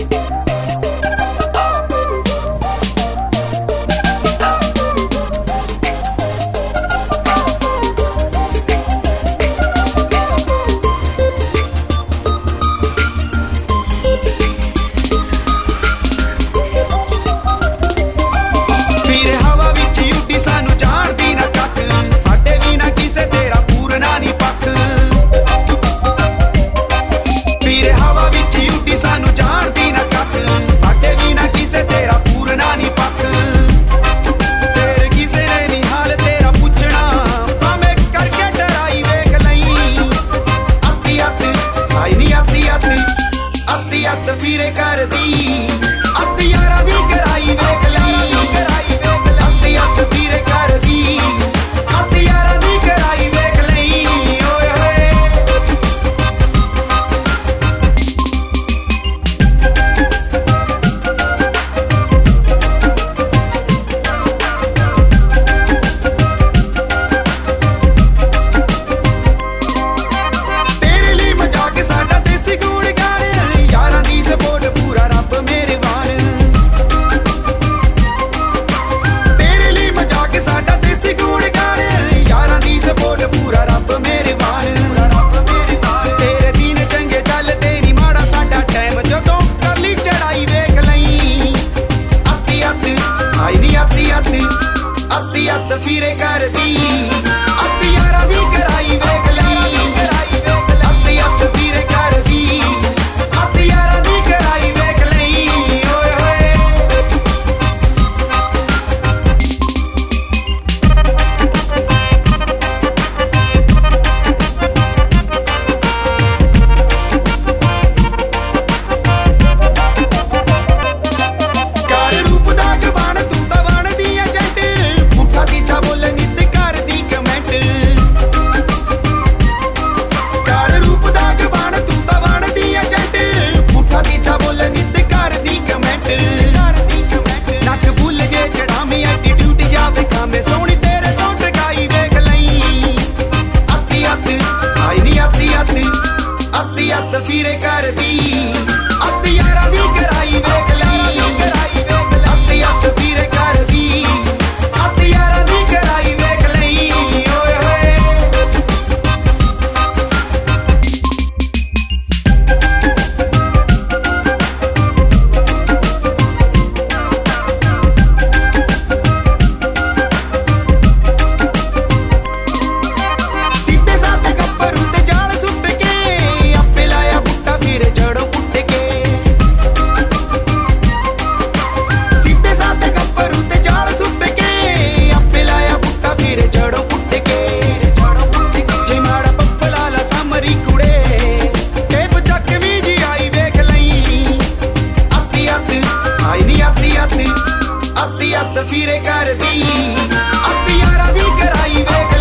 ਵੀਰੇ ਕਰਦੀ ਅੱਧ ਯਾਰਾਂ ਦੀ ਕਰਾਈ ਵੇਖ ਲਈ ਅੱਧ ਅੱਧ ਵੀਰੇ ਕਰਦੀ ਅੱਧ ਯਾਰਾਂ ਦੀ ਕਰਾਈ ਵੇਖ ਲਈ ਓਏ ਹੋਏ ਤੇਰੇ ਲਈ ਮਜ਼ਾਕ ਸਾਡਾ ਦੇਸੀ ਗੂੜ ਯਾਰਾਂ ਦੀ ਸਪੋਰਟ ਪੂਰਾ ਰੱਬ ਮੇਰੇ ਵਾਲ ਤੇਰੇ ਲਈ ਮਜ਼ਾਕ ਸਾਡਾ ਦੇਸੀ ਗੂੜ ਗਾਲ ਯਾਰਾਂ ਦੀ ਸਪੋਰਟ ਪੂਰਾ ਰੱਬ ਮੇਰੇ ਵਾਲ ਤੇਰੇ ਦਿਨ ਚੰਗੇ ਚੱਲਦੇ ਨੀ ਮਾੜਾ ਸਾਡਾ ਟਾਈਮ ਜਦੋਂ ਕਰ ਲਈ ਚੜਾਈ ਵੇਖ ਲਈ ਅੱਧੀ ਅੱਧ ਆਈ ਨੀ ਅੱਧੀ ਅੱਧ ਅੱਧੀ ਅੱਧ ਵੀਰੇ ਕਰਦੀ ਅੱਧ ਯਾਰਾਂ ਦੀ ਕਰਾਈ ਵੇਖ ਲਈ ਅੱਧੀ ਅੱਧ ਵੀਰੇ ਕਰਦੀ ਅੱਧ ਯਾਰਾਂ ਦੀ ਕਰਾਈ ਵੇਖ ਲਈ ਓਏ ਹੋਏ ਕਰ ਰੂਪ ਦਾ ਜਵਾਨ ਤੂੰ ਤਾਂ ਬਣਦੀ ਐ ਜੱਟ ਪੁੱਠਾ ਸਿੱਧਾ ਬੋਲ ਨਿੱਤ ਕਰਦੀ ਕਮੈਂਟ ਕਰ ਰੂਪ ਦਾ ਜਵਾਨ ਤੂੰ ਤਾਂ ਬਣਦੀ ਐ ਜੱਟ ਪੁੱਠਾ ਸਿੱਧਾ ਬੋਲ ਨਿੱਤ ਕਰਦੀ ਕਮੈਂਟ ਨੱਕ ਭੁੱਲ ਜੇ ਚੜਾਵੇਂ ਐਟੀਟਿਊਡ ਜਾਵੇ ਖਾਵੇਂ ਸੋਹਣੀ ਤੇਰੇ ਤੋਂ ਟਕਾਈ ਵੇਖ ਲਈ ਅੱਧੀ ਅੱਧ ਆਈ ਨੀ ਅੱਧੀ ਅੱਧ ਅੱਧੀ ਅੱਧ ਵੀਰੇ ਕਰਦੀ ਅੱਧ ਯਾਰਾਂ ਦੀ ਕਰਾਈ ਵੇਖ ਲਈ ਅੱਧੀ ਅੱਧ ਵੀਰੇ ਕਰਦੀ ਅੱਧ ਯਾਰਾਂ ਦੀ ਕਰਾਈ ਵੇਖ ਲਈ ਓਏ ਹੋਏ ਸਿੱਧੇ ਸਾਧੇ ਗੱਭਰੂ ਤੇ ਜਾਲ ਸੁੱਟ ਕੇ ਆਪੇ ਲਾਇਆ ਬੁੱਟਾ ਵੀਰੇ ਜੜੋਂ ਪੁੱਟ ਕੇ ਸਿੱਧੇ ਸਾਧੇ ਗੱਭਰੂ ਤੇ ਜਾਲ ਸੁੱਟ ਕੇ ਆਪੇ ਲਾਇਆ ਬੁੱਟਾ ਵੀਰੇ ਜੜੋਂ ਪੁੱਟ ਕੇ ਜੇ ਮਾੜਾ ਪੱਪਲਾ ਲਾ ਸਾਮਰੀ ਕੁੜੇ ਟੇਪ ਚੱਕ ਵੀ ਜੀ ਆਈ ਵੇਖ ਲਈ ਅੱਧੀ ਅੱਧ ਆਈ ਨੀ ਅੱਧੀ ਅੱਧ ਅੱਧੀ ਅੱਧ ਵੀਰੇ ਕਰਦੀ ਅੱਧ ਯਾਰਾਂ ਦੀ ਕਰਾਈ ਵੇਖ